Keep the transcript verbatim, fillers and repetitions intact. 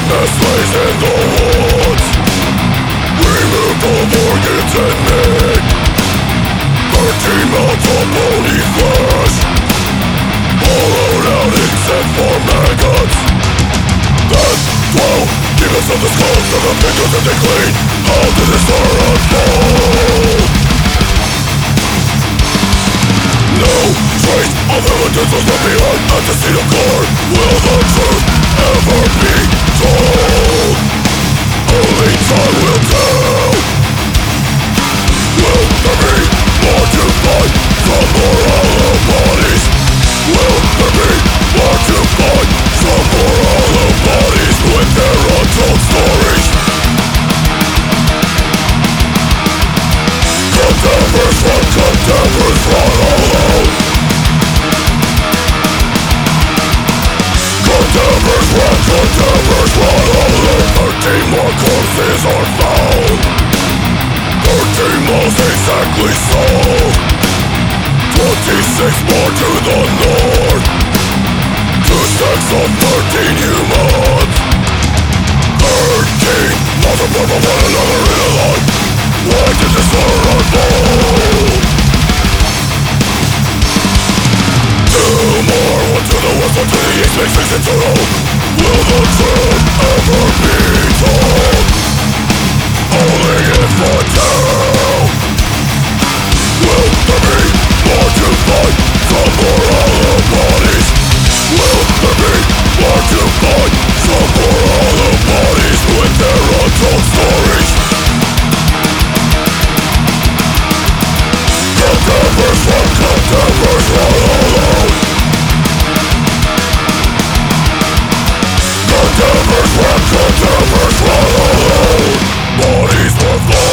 Darkness lays in the woods. Remove all organs and meat. Thirteen mouths of bony flesh, hollowed out except for maggots. Then twelve demons of the skulls to the fingers that they clean. How did this story unfold? No trace of evidence was left behind at the scene of gore. Will the truth ever be told? Only time will tell. Will there be more to find from more hollow bodies? Will there be more to find from more hollow bodies with their untold stories? Cadavers run, cadavers run alone. Cadavers run, cadavers run alone. Thirteen more corpses are found. Thirteen miles exactly so. Twenty-six more to the north. Two stacks of thirteen humans. Thirteen miles apart from one another in a line. Why did this horror unfold? Two more, one to the west, one to the east, makes six into row. Will the truth ever be told? Only if I tell. Will there be more to find from more hollow bodies? Will there be more to find from more hollow bodies with their untold stories? Cadavers run, cadavers run alone. Cadavers run, cadavers run alone. Bodies were flown.